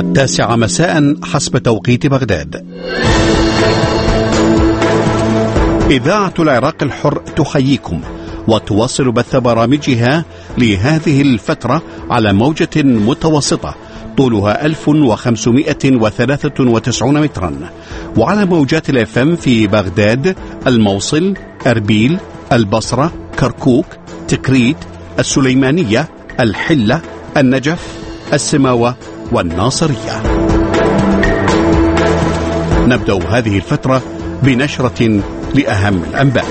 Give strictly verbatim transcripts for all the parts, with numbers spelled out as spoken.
التاسعة مساء حسب توقيت بغداد. إذاعة العراق الحر تحييكم وتواصل بث برامجها لهذه الفترة على موجة متوسطة طولها ألف وخمسمائة وثلاثة وتسعين مترا، وعلى موجات الاف ام في بغداد، الموصل، أربيل، البصرة، كركوك، تكريت، السليمانية، الحلة، النجف، السماوة والناصرية. نبدأ هذه الفترة بنشرة لأهم الأنباء.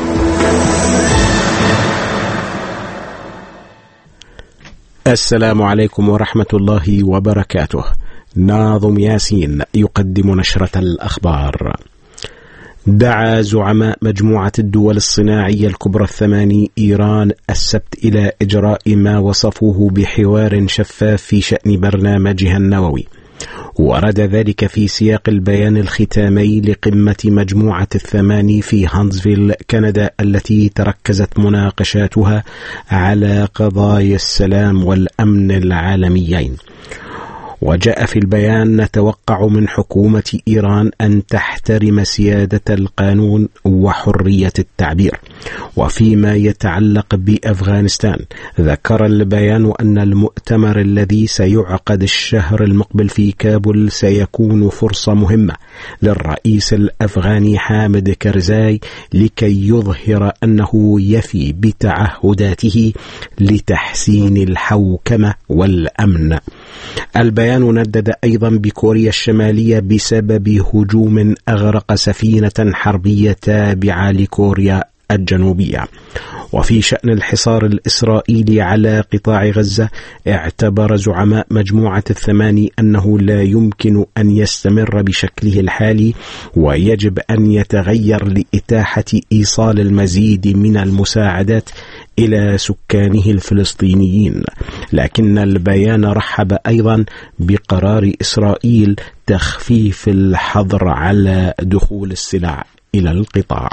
السلام عليكم ورحمة الله وبركاته. ناظم ياسين يقدم نشرة الأخبار. دعا زعماء مجموعة الدول الصناعية الكبرى الثماني إيران السبت إلى إجراء ما وصفوه بحوار شفاف في شأن برنامجها النووي، ورد ذلك في سياق البيان الختامي لقمة مجموعة الثماني في هانزفيل كندا، التي تركزت مناقشاتها على قضايا السلام والأمن العالميين. وجاء في البيان: نتوقع من حكومة إيران أن تحترم سيادة القانون وحرية التعبير. وفيما يتعلق بأفغانستان، ذكر البيان أن المؤتمر الذي سيعقد الشهر المقبل في كابول سيكون فرصة مهمة للرئيس الأفغاني حامد كرزاي لكي يظهر أنه يفي بتعهداته لتحسين الحوكمة والأمن. البيان ندد أيضا بكوريا الشمالية بسبب هجوم أغرق سفينة حربية تابعة لكوريا الجنوبية. وفي شأن الحصار الإسرائيلي على قطاع غزة، اعتبر زعماء مجموعة الثماني أنه لا يمكن أن يستمر بشكله الحالي، ويجب أن يتغير لإتاحة إيصال المزيد من المساعدات إلى سكانه الفلسطينيين. لكن البيان رحب أيضا بقرار إسرائيل تخفيف الحظر على دخول السلع إلى القطاع.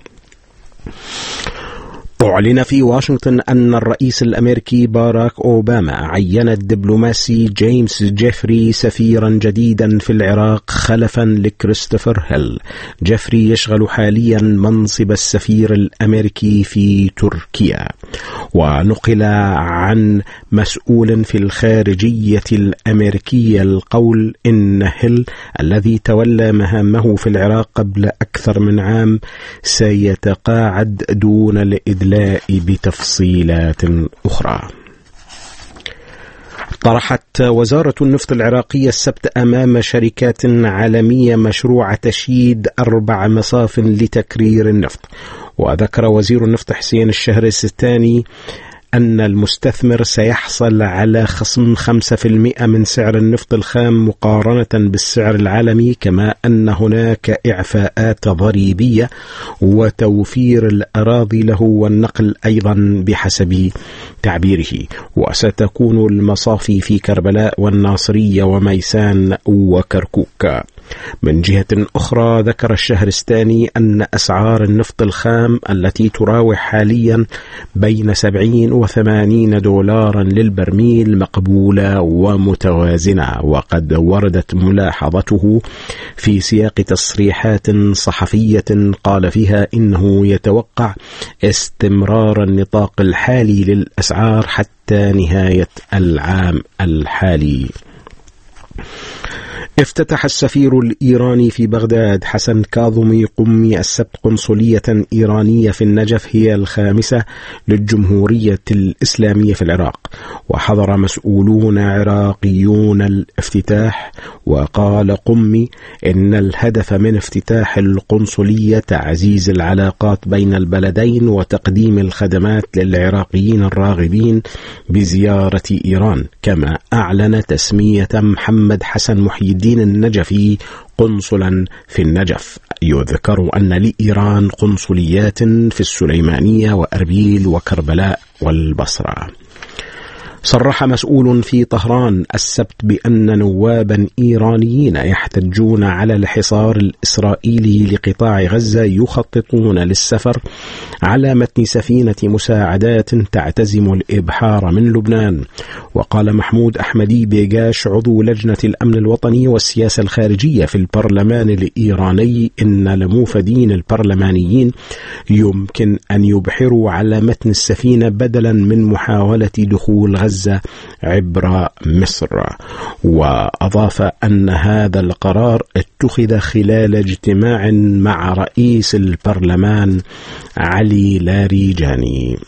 أعلن في واشنطن أن الرئيس الأمريكي باراك أوباما عين الدبلوماسي جيمس جيفري سفيرا جديدا في العراق خلفا لكريستوفر هيل. جيفري يشغل حاليا منصب السفير الأمريكي في تركيا. ونقل عن مسؤول في الخارجية الأمريكية القول إن هيل الذي تولى مهامه في العراق قبل أكثر من عام سيتقاعد دون الإدلاء بتفصيلات أخرى. طرحت وزارة النفط العراقية السبت أمام شركات عالمية مشروع تشييد أربع مصاف لتكرير النفط. وذكر وزير النفط حسين الشهرستاني أن المستثمر سيحصل على خصم خمسة بالمئة من سعر النفط الخام مقارنة بالسعر العالمي، كما أن هناك إعفاءات ضريبية وتوفير الأراضي له والنقل أيضا بحسب تعبيره. وستكون المصافي في كربلاء والناصرية وميسان وكركوك. من جهة أخرى، ذكر الشهرستاني أن أسعار النفط الخام التي تراوح حاليا بين سبعين وثمانين دولارا للبرميل مقبولة ومتوازنة. وقد وردت ملاحظته في سياق تصريحات صحفية قال فيها إنه يتوقع استمرار النطاق الحالي للأسعار حتى نهاية العام الحالي. افتتح السفير الإيراني في بغداد حسن كاظمي قمي السبت قنصلية إيرانية في النجف، هي الخامسة للجمهورية الإسلامية في العراق. وحضر مسؤولون عراقيون الافتتاح. وقال قمي إن الهدف من افتتاح القنصلية تعزيز العلاقات بين البلدين وتقديم الخدمات للعراقيين الراغبين بزيارة إيران. كما أعلن تسمية محمد حسن محي الدين النجفي قنصلا في النجف. يذكر أن لإيران قنصليات في السليمانية وأربيل وكربلاء والبصرة. صرح مسؤول في طهران السبت بأن نوابا إيرانيين يحتجون على الحصار الإسرائيلي لقطاع غزة يخططون للسفر على متن سفينة مساعدات تعتزم الإبحار من لبنان. وقال محمود أحمدي بيغاش عضو لجنة الأمن الوطني والسياسة الخارجية في البرلمان الإيراني إن الموفدين البرلمانيين يمكن أن يبحروا على متن السفينة بدلا من محاولة دخول غزة عبر مصر. وأضاف أن هذا القرار اتخذ خلال اجتماع مع رئيس البرلمان علي لاريجاني.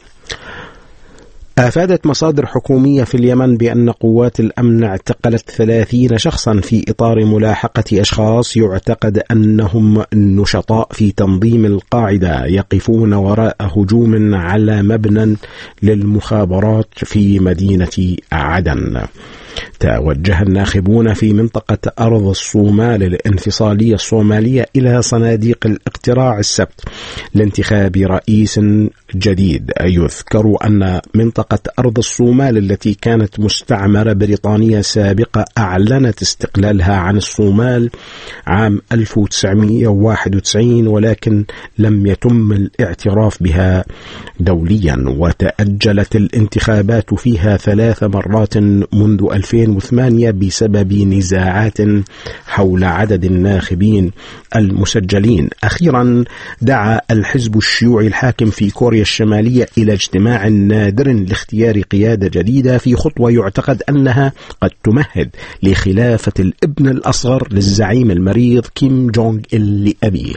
أفادت مصادر حكومية في اليمن بأن قوات الأمن اعتقلت ثلاثين شخصا في إطار ملاحقة أشخاص يعتقد أنهم نشطاء في تنظيم القاعدة يقفون وراء هجوم على مبنى للمخابرات في مدينة عدن. توجه الناخبون في منطقة أرض الصومال الانفصالية الصومالية إلى صناديق الاقتراع السبت لانتخاب رئيس جديد. يذكر أن منطقة أرض الصومال التي كانت مستعمرة بريطانية سابقة أعلنت استقلالها عن الصومال عام ألف وتسعمائة وواحد وتسعين، ولكن لم يتم الاعتراف بها دوليا، وتأجلت الانتخابات فيها ثلاث مرات منذ ألفين وثمانية بسبب نزاعات حول عدد الناخبين المسجلين. أخيرا دعا الحزب الشيوعي الحاكم في كوريا الشمالية إلى اجتماع نادر لاختيار قيادة جديدة في خطوة يعتقد أنها قد تمهد لخلافة الابن الأصغر للزعيم المريض كيم جونغ إل لأبيه.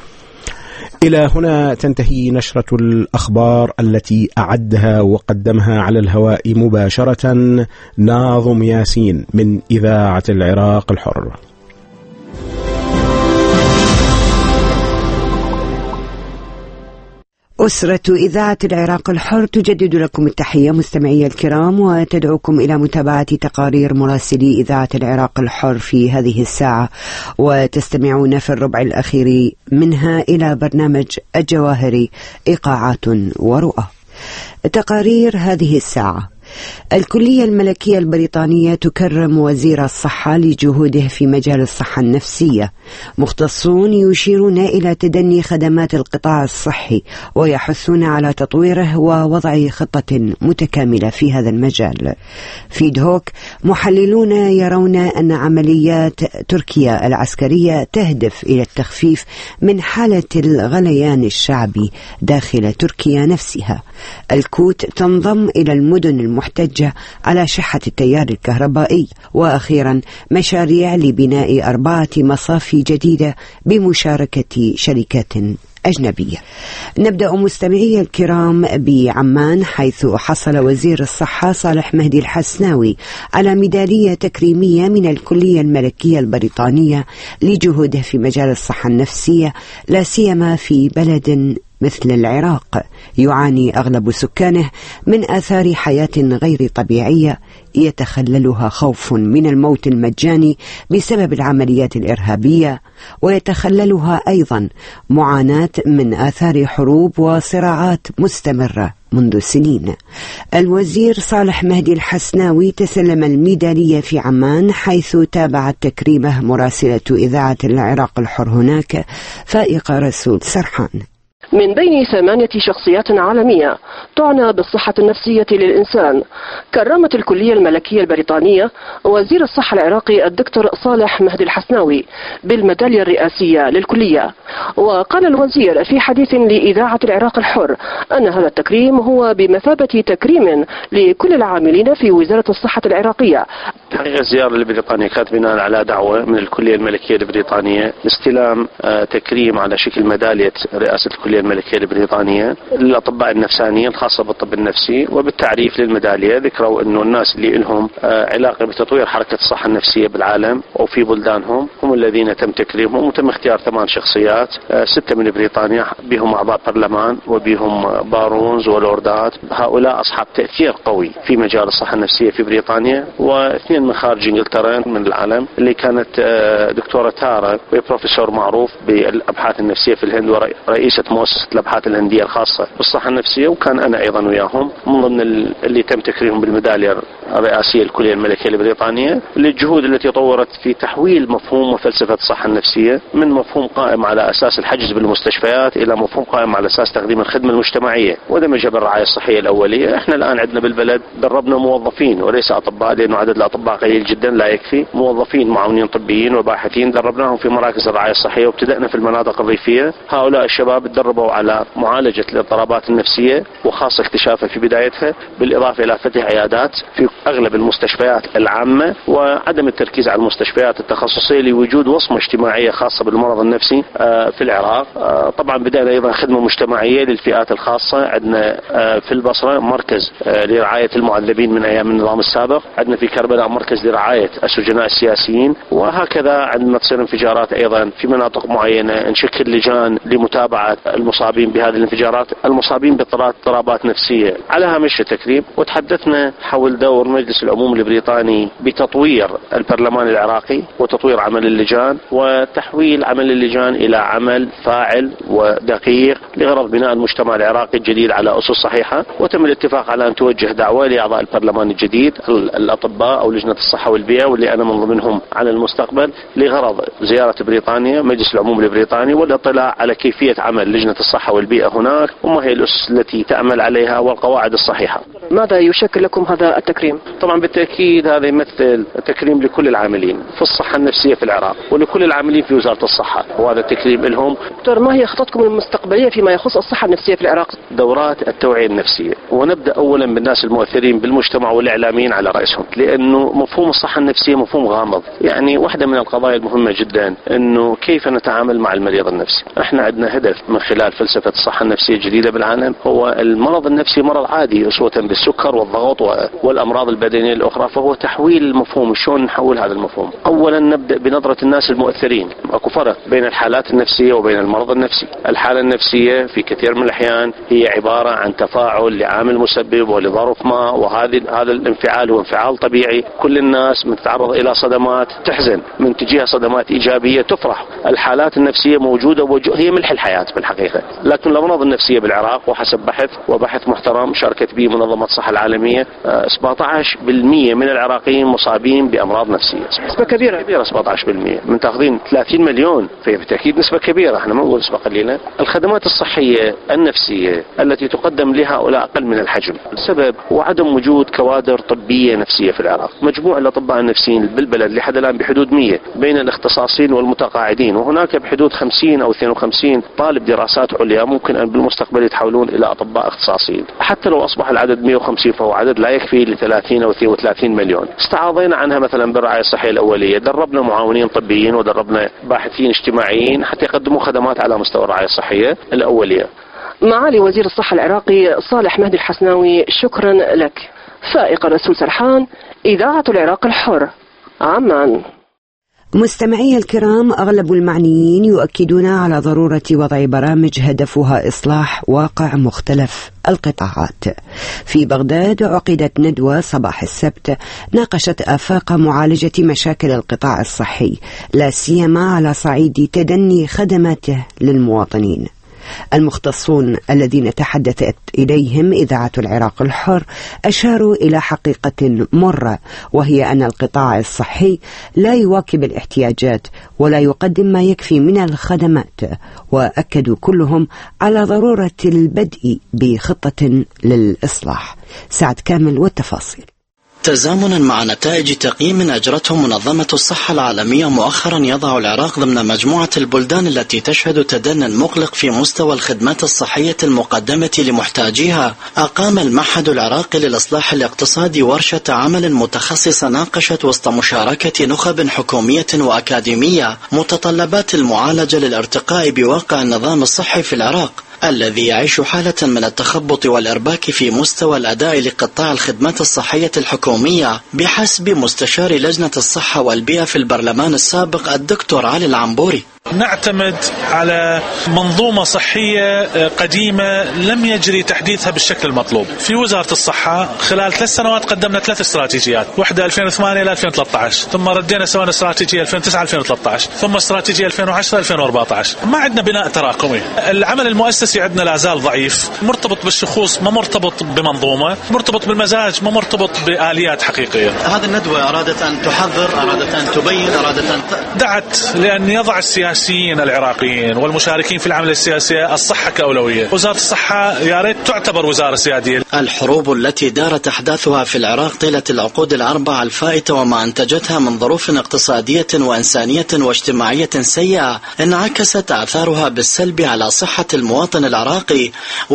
إلى هنا تنتهي نشرة الأخبار التي أعدها وقدمها على الهواء مباشرة ناظم ياسين من إذاعة العراق الحر. أسرة إذاعة العراق الحر تجدد لكم التحية مستمعي الكرام، وتدعوكم إلى متابعة تقارير مراسلي إذاعة العراق الحر في هذه الساعة، وتستمعون في الربع الأخير منها إلى برنامج الجواهري إيقاعات ورؤى. تقارير هذه الساعة: الكلية الملكية البريطانية تكرم وزير الصحة لجهوده في مجال الصحة النفسية. مختصون يشيرون إلى تدني خدمات القطاع الصحي ويحثون على تطويره ووضع خطة متكاملة في هذا المجال. في دهوك محللون يرون أن عمليات تركيا العسكرية تهدف إلى التخفيف من حالة الغليان الشعبي داخل تركيا نفسها. الكوت تنضم إلى المدن المحتجة على شحة التيار الكهربائي. وأخيرا مشاريع لبناء أربعة مصافي جديدة بمشاركة شركات أجنبية. نبدأ مستمعي الكرام بعمان، حيث حصل وزير الصحة صالح مهدي الحسناوي على ميدالية تكريمية من الكلية الملكية البريطانية لجهوده في مجال الصحة النفسية، لا سيما في بلد مثل العراق يعاني أغلب سكانه من آثار حياة غير طبيعية يتخللها خوف من الموت المجاني بسبب العمليات الإرهابية، ويتخللها أيضا معاناة من آثار حروب وصراعات مستمرة منذ سنين. الوزير صالح مهدي الحسناوي تسلم الميدالية في عمان، حيث تابعت تكريمه مراسلة إذاعة العراق الحر هناك فائقة رسول سرحان. من بين ثمانية شخصيات عالمية تعنى بالصحة النفسية للإنسان، كرمت الكلية الملكية البريطانية وزير الصحة العراقي الدكتور صالح مهدي الحسناوي بالميدالية الرئاسية للكلية. وقال الوزير في حديث لإذاعة العراق الحر أن هذا التكريم هو بمثابة تكريم لكل العاملين في وزارة الصحة العراقية. حقيقة الزيارة لبريطانيا كانت بناء على دعوة من الكلية الملكية البريطانية لاستلام تكريم على شكل ميدالية رئاسة الكلية الملكية البريطانية للأطباء النفسانيين الخاصة بالطب النفسي. وبالتعريف للميدالية ذكروا أنه الناس اللي لهم علاقة بتطوير حركة الصحة النفسية بالعالم أو في بلدانهم هم الذين تم تكريمهم، وتم اختيار ثمان شخصيات، ستة من بريطانيا بهم أعضاء برلمان وبهم بارونز ولوردات. هؤلاء أصحاب تأثير قوي في مجال الصحة النفسية في بريطانيا، واثنين اثنين من خارج انجلترا من العالم، اللي كانت دكتورة تارا وهي بروفيسور معروف بالابحاث النفسية في الهند ورئيسة مؤسسة الابحاث الهندية الخاصة بالصحة النفسية، وكان انا ايضا وياهم من ضمن اللي تم تكريمهم بالميدالية الرئاسية الكلية الملكية البريطانية للجهود التي طورت في تحويل مفهوم وفلسفة الصحة النفسية من مفهوم قائم على اساس الحجز بالمستشفيات الى مفهوم قائم على اساس تقديم الخدمة المجتمعية ودمجها بالرعاية الصحية الاولية. احنا الان عندنا بالبلد دربنا موظفين وليس اطباء، لانه عدد الاطباء قليل جدا لا يكفي، موظفين معاونين طبيين وباحثين دربناهم في مراكز الرعاية الصحية، وابتدأنا في المناطق الريفية. هؤلاء الشباب تدربوا على معالجة الاضطرابات النفسية وخاصة اكتشافها في بدايتها، بالاضافة الى فتح عيادات في اغلب المستشفيات العامة وعدم التركيز على المستشفيات التخصصية لوجود وصمة اجتماعية خاصة بالمرض النفسي في العراق. طبعا بدأنا ايضا خدمة مجتمعية للفئات الخاصة. عندنا في البصرة مركز لرعاية المعذبين من ايام النظام السابق، عندنا في كربلاء مركز لرعاية السجناء السياسيين، وهكذا عندما تصير انفجارات ايضا في مناطق معينة نشكل لجان لمتابعة المصابين بهذه الانفجارات، المصابين باضطرابات نفسية على هامش التكريم. وتحدثنا حول دور مجلس العموم البريطاني بتطوير البرلمان العراقي وتطوير عمل اللجان وتحويل عمل اللجان الى عمل فاعل ودقيق لغرض بناء المجتمع العراقي الجديد على اسس صحيحة. وتم الاتفاق على ان توجه دعوة لاعضاء البرلمان الجديد الاطباء او لجنة الصحة والبيئة، واللي انا من ضمنهم على المستقبل، لغرض زيارة بريطانيا مجلس العموم البريطاني والاطلاع على كيفية عمل لجنة الصحة والبيئة هناك وما هي الاسس التي تعمل عليها والقواعد الصحيحة. ماذا يشكل لكم هذا التكريم؟ طبعا بالتأكيد هذا يمثل تكريم لكل العاملين في الصحة النفسية في العراق ولكل العاملين في وزارة الصحة، وهذا التكريم لهم. دكتور، ما هي خططكم المستقبلية فيما يخص الصحة النفسية في العراق؟ دورات التوعية النفسية، ونبدأ أولا بالناس المؤثرين بالمجتمع والإعلاميين على رأسهم، لأنه مفهوم الصحة النفسية مفهوم غامض. يعني واحدة من القضايا المهمة جدا أنه كيف نتعامل مع المريض النفسي. احنا عندنا هدف من خلال فلسفة الصحة النفسية الجديدة بالعالم، هو المرض النفسي مرض عادي أسوة بالسكر والضغط والأمراض البدنية الأخرى، فهو تحويل المفهوم. شلون نحول هذا المفهوم؟ أولا نبدأ بنظرة الناس المؤثرين. أكو فرق بين الحالات النفسية وبين المرض النفسي. الحالة النفسية في كثير من الأحيان هي عبارة عن تفاعل لعامل مسبب ولظرف ما، وهذا هذا الانفعال هو انفعال طبيعي. كل الناس من تتعرض إلى صدمات تحزن، من تجيها صدمات إيجابية تفرح. الحالات النفسية موجودة وجو... هي ملح الحياة بالحقيقة. لكن الأمراض النفسية بالعراق وحسب بحث وبحث محترم شاركت به منظمة الصحة العالمية، سبعة عشر بالمئة من العراقيين مصابين بأمراض نفسية. نسبة كبيرة كبيرة سبعة عشر بالمئة من تاخذين ثلاثين مليون، فهي بالتأكيد نسبة كبيرة، احنا ما نقول نسبة قليلة. الخدمات الصحية النفسية التي تقدم لهؤلاء أقل من الحجم. السبب هو عدم وجود كوادر طبية نفسية في العراق. مجموع الأطباء النفسيين بالبلد لحد الآن بحدود مئة بين الاختصاصيين والمتقاعدين، وهناك بحدود خمسين أو اثنين وخمسين طالب دراسات عليا ممكن أن بالمستقبل يتحولون إلى أطباء اختصاصيين. حتى لو أصبح العدد مئة وخمسين فهو عدد لا يكفي ل ثلاثين أو اثنين وثلاثين مليون. استعاضينا عنها مثلا بالرعاية الصحية الأولية، دربنا معاونين طبيين ودربنا باحثين اجتماعيين حتى يقدموا خدمات على مستوى الرعاية الصحية الأولية. معالي وزير الصحة العراقي صالح مهدي الحسناوي، شكرا لك. فائق الرسول سرحان، إذاعة العراق الحر، عمان. مستمعي الكرام، أغلب المعنيين يؤكدون على ضرورة وضع برامج هدفها إصلاح واقع مختلف القطاعات. في بغداد عقدت ندوة صباح السبت ناقشت آفاق معالجة مشاكل القطاع الصحي، لا سيما على صعيد تدني خدماته للمواطنين. المختصون الذين تحدثت إليهم إذاعة العراق الحر أشاروا إلى حقيقة مرة، وهي أن القطاع الصحي لا يواكب الاحتياجات ولا يقدم ما يكفي من الخدمات، وأكدوا كلهم على ضرورة البدء بخطة للإصلاح. سعد كامل والتفاصيل. تزامنا مع نتائج تقييم أجرته منظمة الصحة العالمية مؤخرا، يضع العراق ضمن مجموعة البلدان التي تشهد تدني مقلق في مستوى الخدمات الصحية المقدمة لمحتاجيها. أقام المعهد العراقي للإصلاح الاقتصادي ورشة عمل متخصصة ناقشت وسط مشاركة نخب حكومية وأكاديمية متطلبات المعالجة للارتقاء بواقع النظام الصحي في العراق الذي يعيش حالة من التخبط والإرباك في مستوى الأداء لقطاع الخدمات الصحية الحكومية، بحسب مستشار لجنة الصحة والبيئة في البرلمان السابق الدكتور علي العنبوري. نعتمد على منظومة صحية قديمة لم يجري تحديثها بالشكل المطلوب. في وزارة الصحة خلال ثلاث سنوات قدمنا ثلاث استراتيجيات، واحدة ألفين وثمانية إلى ألفين وثلاثة عشر، ثم ردينا سوينا استراتيجية ألفين وتسعة ألفين وثلاثة عشر، ثم استراتيجية ألفين وعشرة ألفين وأربعة عشر. ما عندنا بناء تراكمي. العمل المؤسسي عندنا لا زال ضعيف، مرتبط بالشخوص ما مرتبط بمنظومة، مرتبط بالمزاج ما مرتبط بآليات حقيقية. هذه الندوة أرادت أن تحذر، أرادت أن تبين، أرادت أن دعت لأن يضع السياسيين العراقيين والمشاركين في العمل السياسي الصحة كأولوية. وزارة الصحة يا ريت تعتبر وزارة سيادية. الحروب التي دارت أحداثها في العراق طيلة العقود الأربعة الفائتة وما أنتجتها من ظروف اقتصادية وإنسانية واجتماعية سيئة انعكست آثارها بالسلب على صحة المواطن العراقي،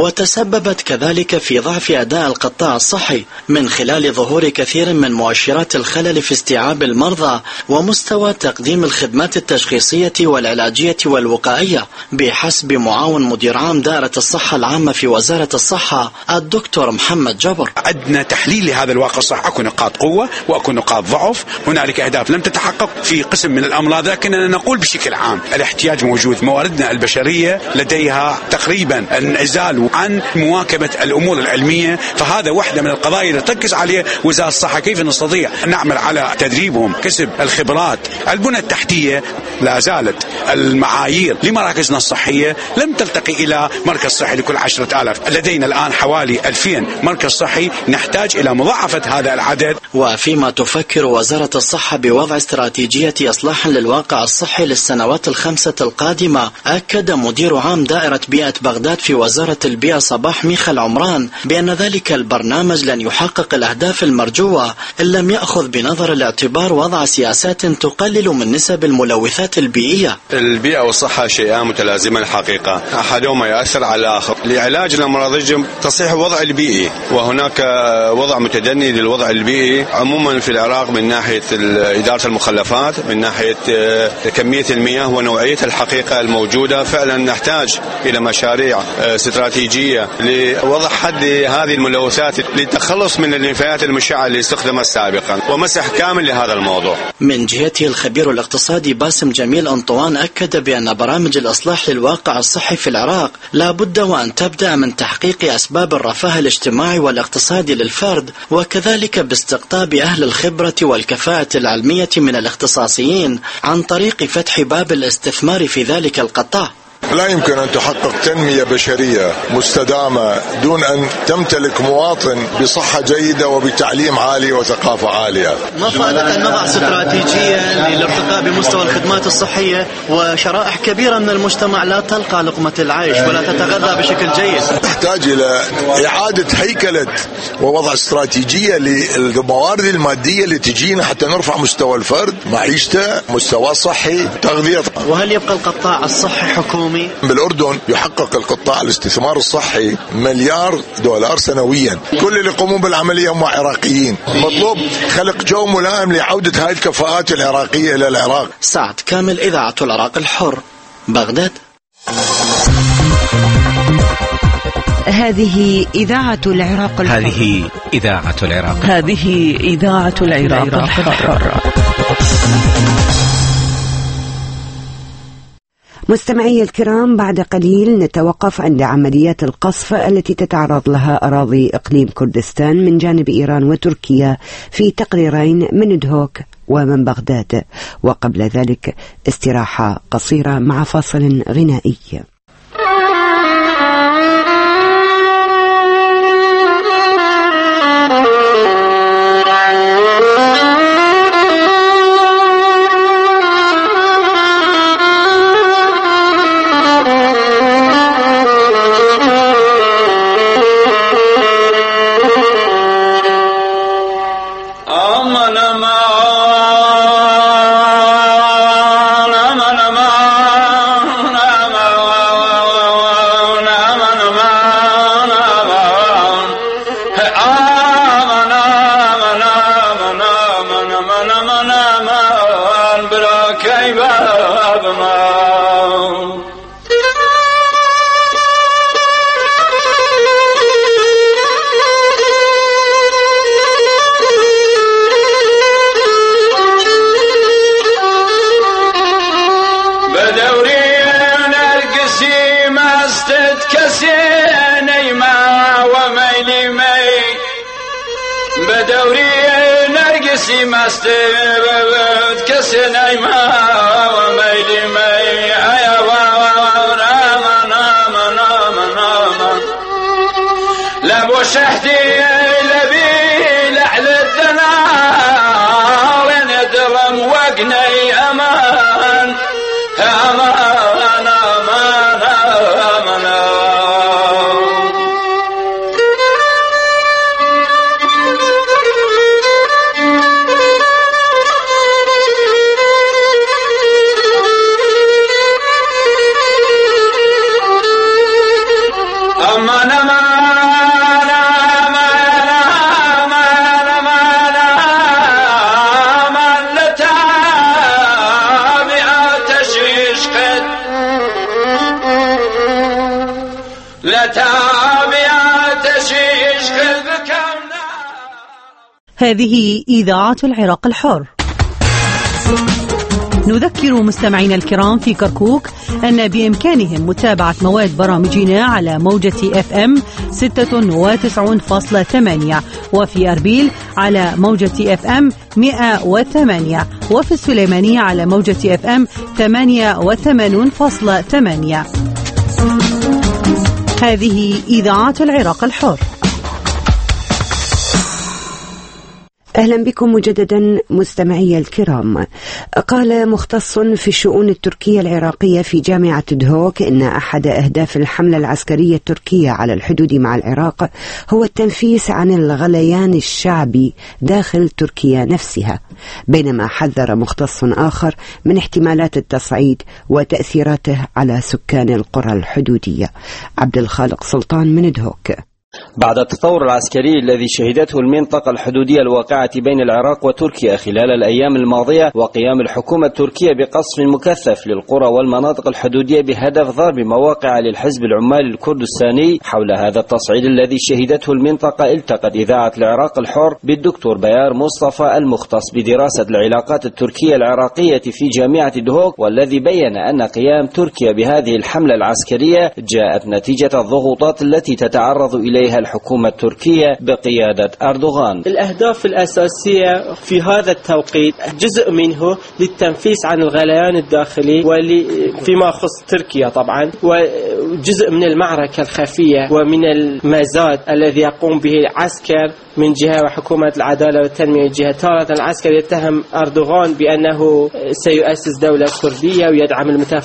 وتسببت كذلك في ضعف أداء القطاع الصحي من خلال ظهور كثير من مؤشرات الخلل في استيعاب المرضى ومستوى تقديم الخدمات التشخيصية والعلاجية والوقائية، بحسب معاون مدير عام دائرة الصحة العامة في وزارة الصحة الدكتور محمد جبر. عندنا تحليل لهذا الواقع الصحي، اكو نقاط قوة واكو نقاط ضعف، هنالك أهداف لم تتحقق في قسم من الأمراض، لكننا نقول بشكل عام الاحتياج موجود. مواردنا البشرية لديها تقريبا انعزال عن مواكبة الأمور العلمية، فهذا واحدة من القضايا اللي تركز عليها وزارة الصحة، كيف نستطيع نعمل على تدريبهم، كسب الخبرات. البنى التحتية لا زالت المعايير لمراكزنا الصحية لم تلتقي إلى مركز صحي لكل عشرة آلاف. لدينا الآن حوالي ألفين مركز صحي، نحتاج إلى مضاعفة هذا العدد. وفيما تفكر وزارة الصحة بوضع استراتيجية إصلاح للواقع الصحي للسنوات الخمسة القادمة، أكد مدير عام دائرة بيئة بغداد في وزارة البيئة صباح ميخا العمران بأن ذلك البرنامج لن يحقق الأهداف المرجوة إن لم يأخذ بنظر الاعتبار وضع سياسات تقلل من نسب الملوثات البيئية. البيئة والصحة شيئان متلازمان الحقيقة، أحدهما يؤثر على الآخر. لعلاج الأمراض يجب تصحيح الوضع البيئي، وهناك وضع متدني للوضع البيئي عموما في العراق من ناحية إدارة المخلفات، من ناحية كمية المياه ونوعية الحقيقة الموجودة. فعلا نحتاج إلى مشاريع استراتيجية لوضع حد لهذه الملوثات للتخلص من النفايات المشعة اللي استخدمت سابقا، ومسح كامل لهذا الموضوع. من جهته الخبير الاقتصادي باسم جميل أنطوان أكد بأن برامج الإصلاح للواقع الصحي في العراق لا بد وأن تبدأ من تحقيق أسباب الرفاه الاجتماعي والاقتصادي للفرد، وكذلك باستقطاب أهل الخبرة والكفاءة العلمية من الاختصاصيين عن طريق فتح باب الاستثمار في ذلك القطاع. لا يمكن أن تحقق تنمية بشرية مستدامة دون أن تمتلك مواطن بصحة جيدة وبتعليم عالي وثقافة عالية. ما فائدة أن نضع استراتيجية للارتقاء بمستوى الخدمات الصحية وشرائح كبيرة من المجتمع لا تلقى لقمة العيش ولا تتغذى بشكل جيد؟ تحتاج إلى إعادة هيكلة ووضع استراتيجية للموارد المادية اللي تجينا حتى نرفع مستوى الفرد، معيشته، مستوى صحي، تغذية. وهل يبقى القطاع الصحي حكومي؟ بالأردن يحقق القطاع الاستثمار الصحي مليار دولار سنويا. كل اللي يقومون بالعملية هم عراقيين. مطلوب خلق جو ملائم لعودة هاي الكفاءات العراقية إلى العراق. سعد كامل، إذاعة العراق الحر، بغداد. هذه إذاعة العراق الحر. هذه إذاعة العراق. هذه إذاعة العراق الحر. مستمعي الكرام، بعد قليل نتوقف عند عمليات القصف التي تتعرض لها أراضي إقليم كردستان من جانب إيران وتركيا في تقريرين من دهوك ومن بغداد، وقبل ذلك استراحة قصيرة مع فاصل غنائي. بدوري كسي مستبد كسي نايما وميلي مي أيوا وناما ناما ناما ناما لابو شهدي لبي لعل الدنار ندرم وقني أمان أمان أمان أمان هذه إذاعة العراق الحر. نذكر مستمعينا الكرام في كركوك أن بإمكانهم متابعة مواد برامجنا على موجة اف ام ستة وتسعين فاصلة ثمانية، وفي أربيل على موجة اف ام مئة وثمانية، وفي السليمانية على موجة اف ام ثمانية وثمانين فاصلة ثمانية. هذه إذاعة العراق الحر. أهلا بكم مجددا مستمعي الكرام. قال مختص في الشؤون التركية العراقية في جامعة دهوك إن أحد أهداف الحملة العسكرية التركية على الحدود مع العراق هو التنفيس عن الغليان الشعبي داخل تركيا نفسها، بينما حذر مختص آخر من احتمالات التصعيد وتأثيراته على سكان القرى الحدودية. عبد الخالق سلطان من دهوك. بعد التطور العسكري الذي شهدته المنطقة الحدودية الواقعة بين العراق وتركيا خلال الأيام الماضية، وقيام الحكومة التركية بقصف مكثف للقرى والمناطق الحدودية بهدف ضرب مواقع للحزب العمالي الكردستاني، حول هذا التصعيد الذي شهدته المنطقة التقت إذاعة العراق الحر بالدكتور بيار مصطفى المختص بدراسة العلاقات التركية العراقية في جامعة دهوك، والذي بيّن أن قيام تركيا بهذه الحملة العسكرية جاءت نتيجة الضغوطات التي تتعرض إليها الحكومة التركية بقيادة أردوغان. الأهداف الأساسية في هذا التوقيت جزء منه للتنفيس عن الغليان الداخلي فيما يخص تركيا طبعا، وجزء من المعركة الخفية ومن المزاد الذي يقوم به العسكر من جهة وحكومة العدالة والتنمية من جهة. تارة العسكر يتهم أردوغان بأنه سيؤسس دولة كردية ويدعم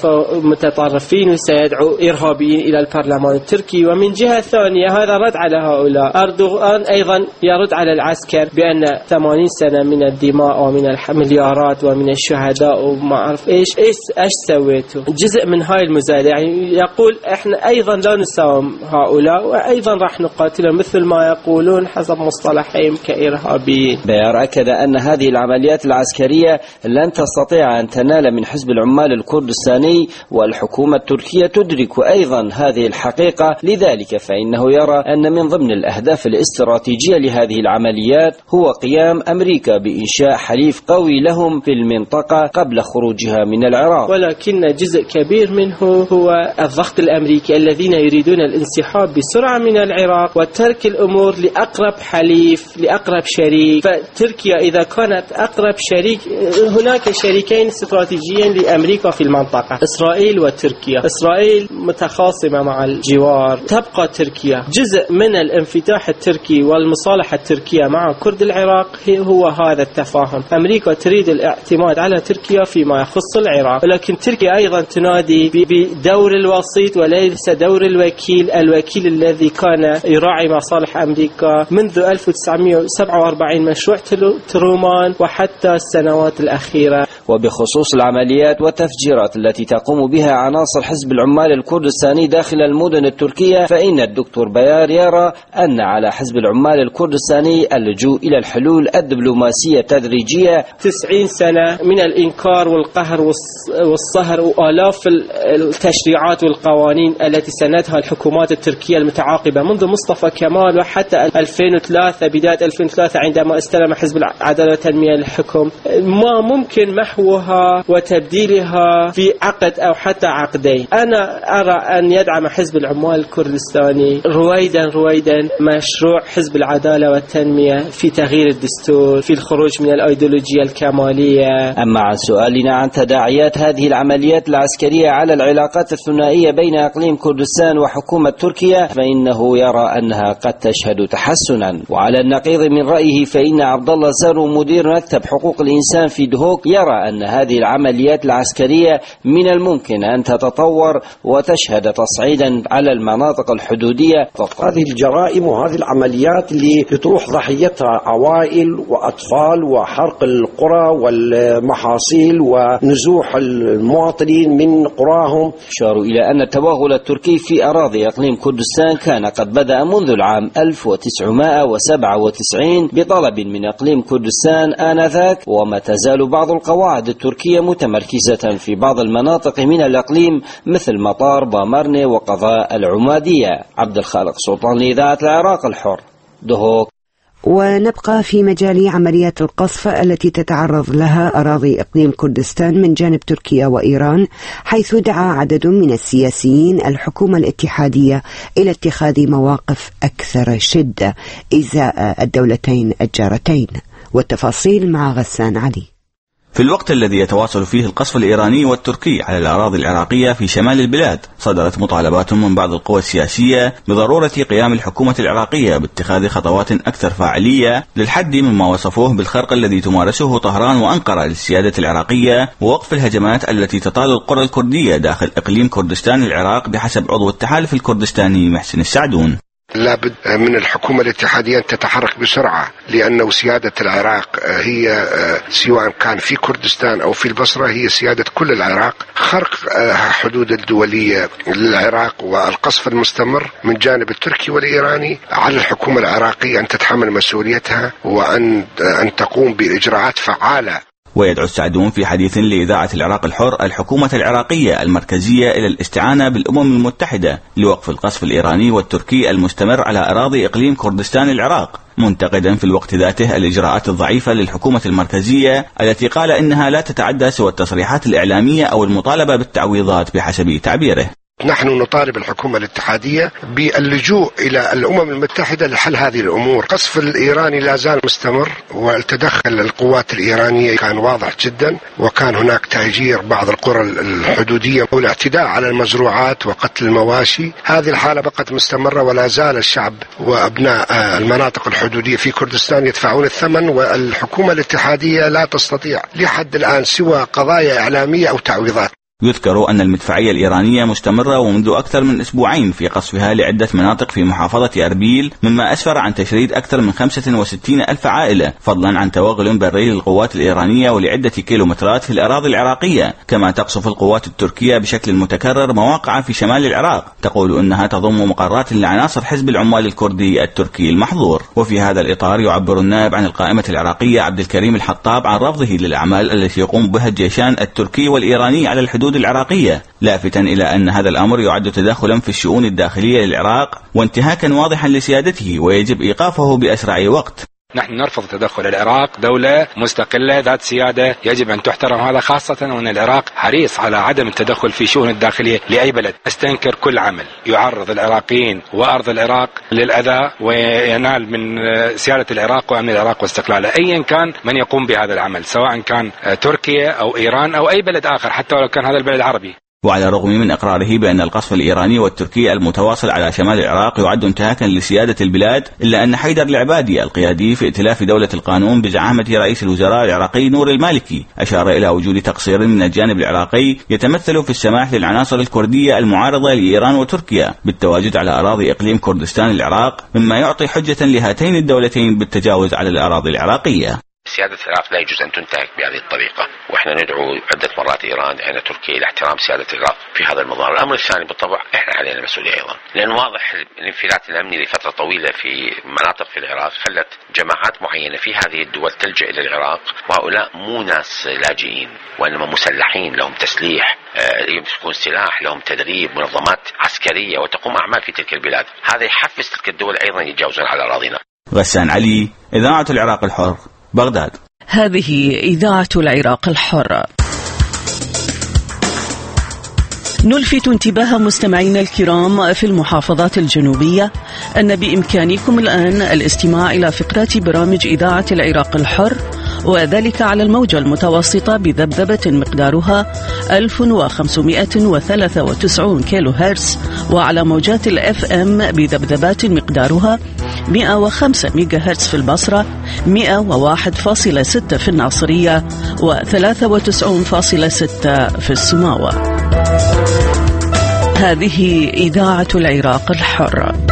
المتطرفين وسيدعو إرهابيين إلى البرلمان التركي، ومن جهة ثانية هذا رد على هؤلاء. أردوغان أيضا يرد على العسكر بأن ثمانين سنة من الدماء ومن المليارات ومن الشهداء وما أعرف إيش إيش إيش سويته. جزء من هاي المزايدة يعني يقول إحنا أيضا لا نساوم هؤلاء وأيضا راح نقاتلهم مثل ما يقولون حسب مصطلحهم كإرهابيين. بيار أكد أن هذه العمليات العسكرية لن تستطيع أن تنال من حزب العمال الكردستاني، والحكومة التركية تدرك أيضا هذه الحقيقة، لذلك فإنه يرى أن من ضمن الأهداف الاستراتيجية لهذه العمليات هو قيام أمريكا بإنشاء حليف قوي لهم في المنطقة قبل خروجها من العراق. ولكن جزء كبير منه هو الضغط الأمريكي الذين يريدون الانسحاب بسرعة من العراق وترك الأمور لأقرب حليف لأقرب شريك. فتركيا إذا كانت أقرب شريك، هناك شريكين استراتيجيين لأمريكا في المنطقة، إسرائيل وتركيا. إسرائيل متخاصمة مع الجوار، تبقى تركيا جزء من الانفتاح التركي والمصالحة التركية مع كرد العراق هو هذا التفاهم. أمريكا تريد الاعتماد على تركيا فيما يخص العراق، ولكن تركيا أيضا تنادي بدور الوسيط وليس دور الوكيل، الوكيل الذي كان يراعي مصالح أمريكا منذ ألف وتسعمئة وسبعة وأربعين، مشروع ترومان وحتى السنوات الأخيرة. وبخصوص العمليات والتفجيرات التي تقوم بها عناصر حزب العمال الكردستاني داخل المدن التركية، فإن الدكتور بيار يرى أن على حزب العمال الكردستاني اللجوء إلى الحلول الدبلوماسية التدريجية. تسعين سنة من الإنكار والقهر والصهر وآلاف التشريعات والقوانين التي سندها الحكومات التركية المتعاقبة منذ مصطفى كمال وحتى ألفين وثلاثة، بداية ألفين وثلاثة عندما استلم حزب العدالة والتنمية الحكم، ما ممكن محو محوها وتبديلها في عقد أو حتى عقدين. أنا أرى أن يدعم حزب العمال الكردستاني رويدا رويدا مشروع حزب العدالة والتنمية في تغيير الدستور، في الخروج من الأيديولوجيا الكمالية. أما عن سؤالنا عن تداعيات هذه العمليات العسكرية على العلاقات الثنائية بين إقليم كردستان وحكومة تركيا، فإنه يرى أنها قد تشهد تحسنا. وعلى النقيض من رأيه فإن عبد الله زارو مدير مكتب حقوق الإنسان في دهوك يرى أن هذه العمليات العسكرية من الممكن أن تتطور وتشهد تصعيدا على المناطق الحدودية. هذه الجرائم وهذه العمليات اللي بتروح ضحيتها عوائل وأطفال وحرق القرى والمحاصيل ونزوح المواطنين من قراهم. أشاروا إلى أن التوغل التركي في أراضي إقليم كردستان كان قد بدأ منذ العام ألف وتسعمائة وسبعة وتسعين بطلب من إقليم كردستان آنذاك، وما تزال بعض القواعد التركية متمركزة في بعض المناطق من الإقليم مثل مطار بامرني وقضاء العمادية. عبد الخالق سلطان لإذاعة العراق الحر، دهوك. ونبقى في مجال عمليات القصف التي تتعرض لها أراضي إقليم كردستان من جانب تركيا وإيران، حيث دعا عدد من السياسيين الحكومة الاتحادية إلى اتخاذ مواقف أكثر شدة إزاء الدولتين الجارتين. والتفاصيل مع غسان علي. في الوقت الذي يتواصل فيه القصف الإيراني والتركي على الأراضي العراقية في شمال البلاد، صدرت مطالبات من بعض القوى السياسية بضرورة قيام الحكومة العراقية باتخاذ خطوات أكثر فاعلية للحد مما وصفوه بالخرق الذي تمارسه طهران وأنقرة للسيادة العراقية، ووقف الهجمات التي تطال القرى الكردية داخل إقليم كردستان العراق بحسب عضو التحالف الكردستاني محسن السعدون. لابد من الحكومة الاتحادية أن تتحرك بسرعة، لأنه سيادة العراق هي سواء كان في كردستان أو في البصرة هي سيادة كل العراق. خرق حدود الدولية للعراق والقصف المستمر من جانب التركي والإيراني على الحكومة العراقية أن تتحمل مسؤوليتها وأن أن تقوم بإجراءات فعالة. ويدعو السعدون في حديث لإذاعة العراق الحر الحكومة العراقية المركزية إلى الاستعانة بالأمم المتحدة لوقف القصف الإيراني والتركي المستمر على أراضي إقليم كردستان العراق، منتقدا في الوقت ذاته الإجراءات الضعيفة للحكومة المركزية التي قال إنها لا تتعدى سوى التصريحات الإعلامية أو المطالبة بالتعويضات بحسب تعبيره. نحن نطالب الحكومة الاتحادية باللجوء إلى الأمم المتحدة لحل هذه الأمور. قصف الإيراني لا زال مستمر، والتدخل القوات الإيرانية كان واضح جدا، وكان هناك تهجير بعض القرى الحدودية والاعتداء على المزروعات وقتل المواشي. هذه الحالة بقت مستمرة، ولا زال الشعب وأبناء المناطق الحدودية في كردستان يدفعون الثمن، والحكومة الاتحادية لا تستطيع لحد الآن سوى قضايا إعلامية أو تعويضات. يذكر أن المدفعية الإيرانية مستمرة ومنذ أكثر من أسبوعين في قصفها لعدة مناطق في محافظة أربيل، مما أسفر عن تشريد أكثر من خمسة وستين ألف عائلة، فضلا عن توغل بري للقوات الإيرانية ولعدة كيلومترات في الأراضي العراقية. كما تقصف القوات التركية بشكل متكرر مواقع في شمال العراق تقول أنها تضم مقرات لعناصر حزب العمال الكردي التركي المحظور. وفي هذا الإطار يعبر النائب عن القائمة العراقية عبد الكريم الحطاب عن رفضه للأعمال التي يقوم بها الجيشان التركي والإيراني على الحدود العراقية، لافتا إلى أن هذا الأمر يعد تدخلا في الشؤون الداخلية للعراق وانتهاكا واضحا لسيادته، ويجب إيقافه بأسرع وقت. نحن نرفض تدخل العراق، دولة مستقلة ذات سيادة يجب أن تحترم، هذا خاصة وأن العراق حريص على عدم التدخل في شؤون الداخلية لأي بلد. استنكر كل عمل يعرض العراقيين وأرض العراق للأذى وينال من سيادة العراق وأمن العراق واستقلاله، أيا كان من يقوم بهذا العمل، سواء كان تركيا أو إيران أو أي بلد آخر، حتى ولو كان هذا البلد عربي. وعلى الرغم من إقراره بأن القصف الإيراني والتركي المتواصل على شمال العراق يعد انتهاكا لسيادة البلاد، إلا أن حيدر العبادي القيادي في ائتلاف دولة القانون بزعامة رئيس الوزراء العراقي نور المالكي أشار إلى وجود تقصير من الجانب العراقي يتمثل في السماح للعناصر الكردية المعارضة لإيران وتركيا بالتواجد على أراضي إقليم كردستان العراق، مما يعطي حجة لهاتين الدولتين بالتجاوز على الأراضي العراقية. سيادة العراق لا يجوز أن تنتهك بهذه الطريقة، وإحنا ندعو عدة مرات إيران أن تركيا إلى احترام سيادة العراق في هذا المظهر. الأمر الثاني بالطبع إحنا علينا مسؤولية أيضا، لأن واضح الانفلات الأمني لفترة طويلة في مناطق في العراق خلت جماعات معينة في هذه الدول تلجأ إلى العراق، وهؤلاء مو ناس لاجئين وإنما مسلحين لهم تسليح، يمسكون سلاح، لهم تدريب، منظمات عسكرية وتقوم أعمال في تلك البلاد. هذا يحفز تلك الدول أيضا يتجاوزون على أراضينا. غسان علي، إذاعة العراق الحر، بغداد. هذه إذاعة العراق الحر. نلفت انتباه مستمعينا الكرام في المحافظات الجنوبية أن بإمكانكم الآن الاستماع إلى فقرات برامج إذاعة العراق الحر، وذلك على الموجة المتوسطة بذبذبة مقدارها ألف وخمسمائة وثلاثة وتسعين كيلو هرتز، وعلى موجات الأف أم بذبذبات مقدارها مئة وخمسة ميجا هرتز في البصرة، مئة وواحد فاصلة ستة في الناصرية، وثلاثة وتسعين فاصلة ستة في السماوة. هذه إذاعة العراق الحر.